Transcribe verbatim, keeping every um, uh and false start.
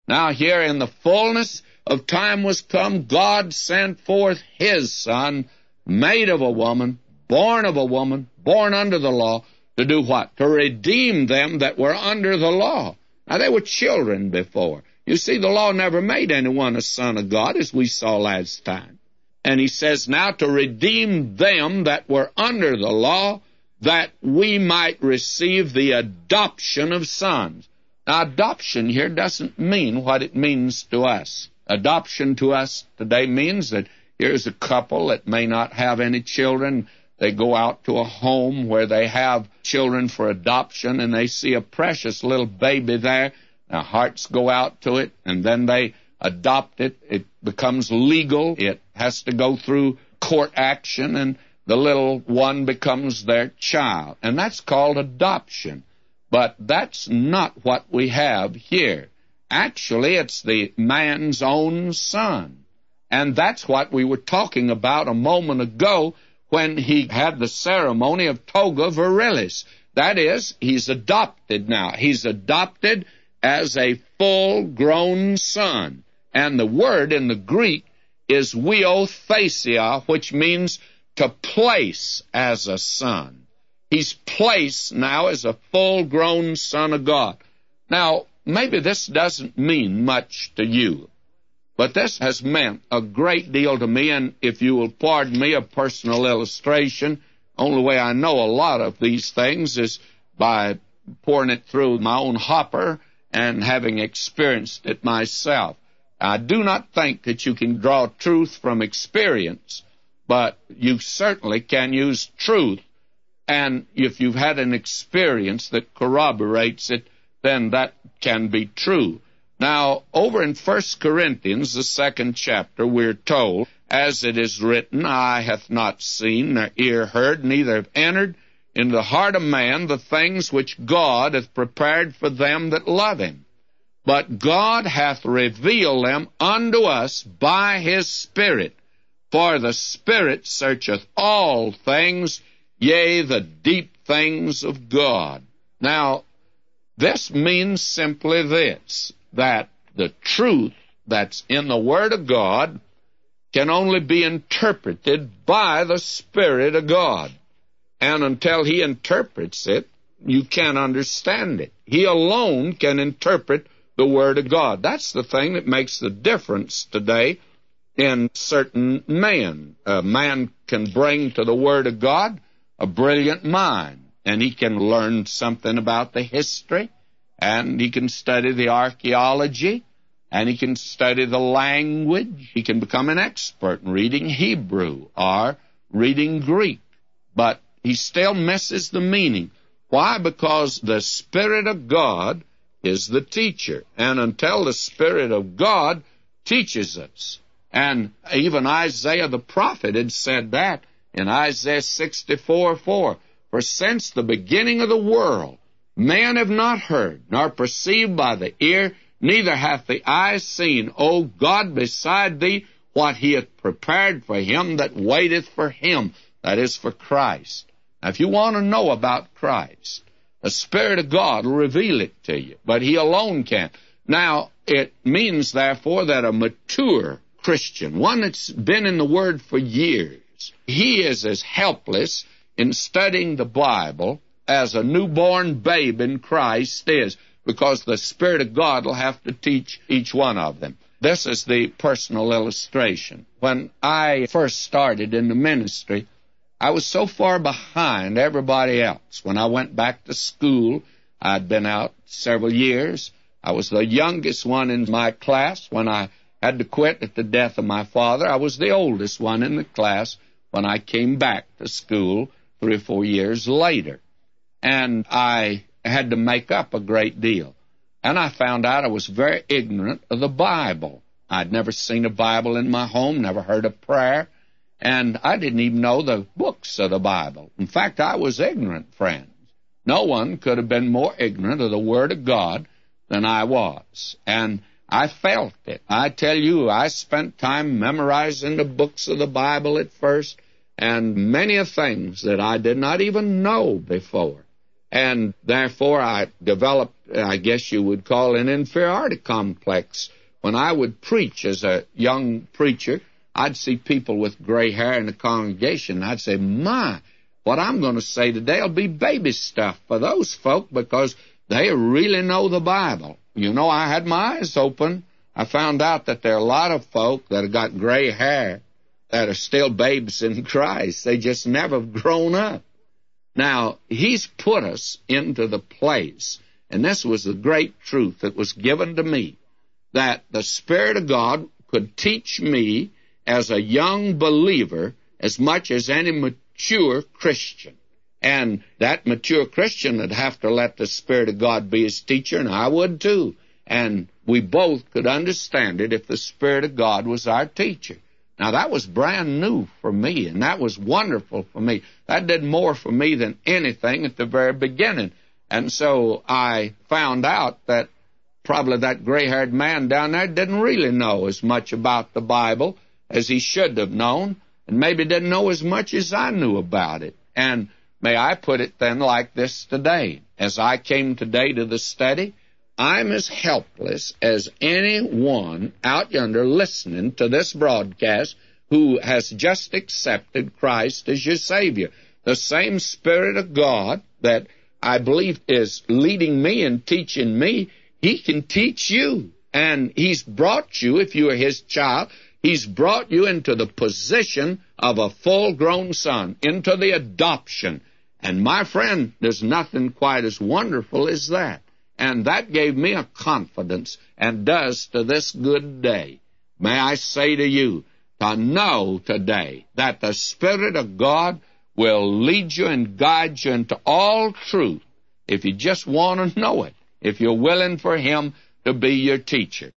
Now here in the fullness of time was come, God sent forth His Son, made of a woman, born of a woman, born under the law, to do what? To redeem them that were under the law. Now they were children before. You see, the law never made anyone a son of God, as we saw last time. And He says now to redeem them that were under the law, that we might receive the adoption of sons. Now, adoption here doesn't mean what it means to us. Adoption to us today means that here's a couple that may not have any children. They go out to a home where they have children for adoption, and they see a precious little baby there. Their hearts go out to it, and then they adopt it. It becomes legal. It has to go through court action, and the little one becomes their child. And that's called adoption. But that's not what we have here. Actually, it's the man's own son. And that's what we were talking about a moment ago when he had the ceremony of toga virilis. That is, he's adopted now. He's adopted as a full-grown son. And the word in the Greek is huiothesia, which means to place as a son. He's placed now as a full-grown son of God. Now, maybe this doesn't mean much to you, but this has meant a great deal to me, and if you will pardon me a personal illustration, only way I know a lot of these things is by pouring it through my own hopper and having experienced it myself. I do not think that you can draw truth from experience, but you certainly can use truth. And if you've had an experience that corroborates it, then that can be true. Now, over in First Corinthians, the second chapter, we're told, as it is written, eye hath not seen, nor ear heard, neither have entered into the heart of man the things which God hath prepared for them that love Him. But God hath revealed them unto us by His Spirit. For the Spirit searcheth all things, yea, the deep things of God. Now, this means simply this, that the truth that's in the Word of God can only be interpreted by the Spirit of God. And until He interprets it, you can't understand it. He alone can interpret the Word of God. That's the thing that makes the difference today in certain men. A man can bring to the Word of God a brilliant mind, and he can learn something about the history, and he can study the archaeology, and he can study the language. He can become an expert in reading Hebrew or reading Greek, but he still misses the meaning. Why? Because the Spirit of God is the teacher, and until the Spirit of God teaches us, and even Isaiah the prophet had said that in Isaiah sixty-four four, for since the beginning of the world, man have not heard, nor perceived by the ear, neither hath the eye seen, O God, beside thee, what He hath prepared for him that waiteth for Him, that is, for Christ. Now, if you want to know about Christ, the Spirit of God will reveal it to you, but He alone can. Now, it means, therefore, that a mature Christian, one that's been in the Word for years, he is as helpless in studying the Bible as a newborn babe in Christ is, because the Spirit of God will have to teach each one of them. This is the personal illustration. When I first started in the ministry, I was so far behind everybody else. When I went back to school, I'd been out several years. I was the youngest one in my class. When I had to quit at the death of my father, I was the oldest one in the class when I came back to school three or four years later. And I had to make up a great deal. And I found out I was very ignorant of the Bible. I'd never seen a Bible in my home, never heard a prayer, and I didn't even know the books of the Bible. In fact, I was ignorant, friends. No one could have been more ignorant of the Word of God than I was. And I felt it. I tell you, I spent time memorizing the books of the Bible at first, and many of things that I did not even know before. And therefore, I developed I guess you would call an inferiority complex. When I would preach as a young preacher, I'd see people with gray hair in the congregation, and I'd say, my, what I'm going to say today will be baby stuff for those folk because they really know the Bible. You know, I had my eyes open. I found out that there are a lot of folk that have got gray hair that are still babes in Christ. They just never have grown up. Now, He's put us into the place, and this was the great truth that was given to me, that the Spirit of God could teach me as a young believer as much as any mature Christian. And that mature Christian would have to let the Spirit of God be his teacher, and I would too. And we both could understand it if the Spirit of God was our teacher. Now, that was brand new for me, and that was wonderful for me. That did more for me than anything at the very beginning. And so I found out that probably that gray-haired man down there didn't really know as much about the Bible as he should have known, and maybe didn't know as much as I knew about it. And may I put it then like this today. As I came today to the study, I'm as helpless as anyone out yonder listening to this broadcast who has just accepted Christ as your Savior. The same Spirit of God that I believe is leading me and teaching me, He can teach you. And He's brought you, if you are His child, He's brought you into the position of a full-grown son, into the adoption. And my friend, there's nothing quite as wonderful as that. And that gave me a confidence, and does to this good day. May I say to you, to know today that the Spirit of God will lead you and guide you into all truth if you just want to know it, if you're willing for Him to be your teacher.